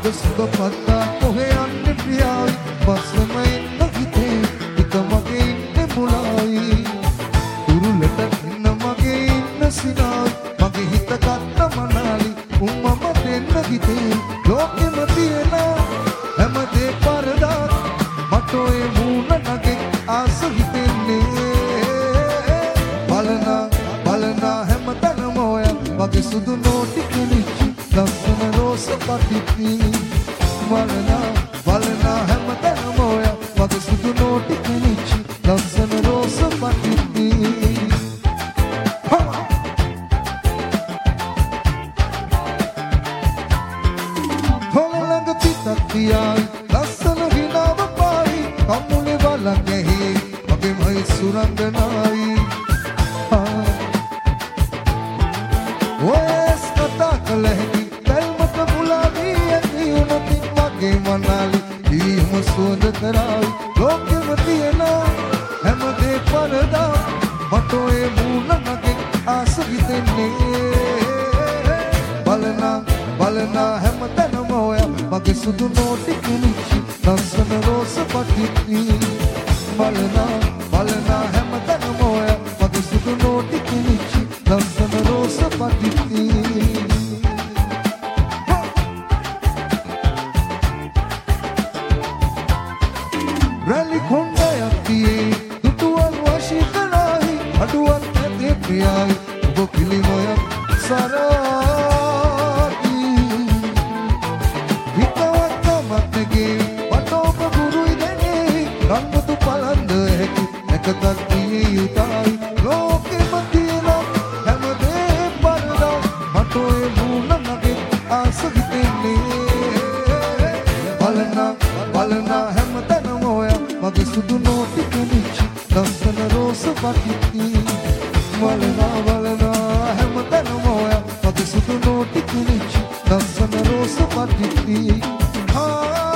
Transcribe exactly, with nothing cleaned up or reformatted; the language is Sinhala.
මග සුබ පත්තා කොහේ යන්නේ ප්‍රියායි බස්සම එන්න හිතේ එක මගේ ඉන්නේ මුලායි උරුලට ඉන්න මගේ ඉන්න සිනායි මගේ හිත ගත්ත මනාලි උම්මම දෙන්න හිතේ ලෝකෙම තියෙන හැමදේ පරදාත් මට ඔය මූණ නගේ ආස හිතෙන්නේ බලනා බලනා හැමතැනම ඔය මගේ සුදු නෝටි කෙලිච්චි ලස්සන රෝස පටිත්ති බලනා බලනා හැමතැනම ඔය මගේ සුදු නෝටි කෙලිච්චි ලස්සන රෝස පටිත්ති හොලඟ පිටක් තියයි ලස්සන හිනාව පායි කම්මුලේ බලන් ඇහි මගේ මයි සුරංගනායි ඔයස් කතා කළ හැකි දැල්මට මුලාවී ඇති උනතින් මගේ මනාලි දීම සුවඳ කරායි ලෝකෙම තියෙන හැමදේ පරදා මට ඔය මූණ නගේ ආස හිතෙන්නේ බලනා බලනා හැමතැනම ඔය මගේ සුදු නෝටි කෙලිච්චි ලස්සන රෝස පටිත්ති බලනා බලනා හැමතැනම ඔය මගේ සුදු නෝටි කෙලිච්චි ලස්සන රෝස පටිත්ති රැලි කොණ්ඩයක් තියේ දුටුවල් වශී කළායි අඩුවක් නැතේ ප්‍රියයි ඔබ පිළිමයක් සරාති හිතවත් මත්නගේ වට ඔබ ගුරුයි දෙනේ රංගතු පලන්ද හැකි එකතක් තියේ යුතයි ලෝකෙම තියෙන හැමදේ පරදා මට ඔය මූණ නගේ ආස හිතෙන්නේ බලනා බලනා හැමතැනම ඔය මගේ සුදු නෝටි කෙලිච්චි ලස්සන රෝස පටිත්ති බලනා බලනා හැමතැනම ඔය මගේ සුදු නෝටි කෙලිච්චි ලස්සන රෝස පටිත්ති ආ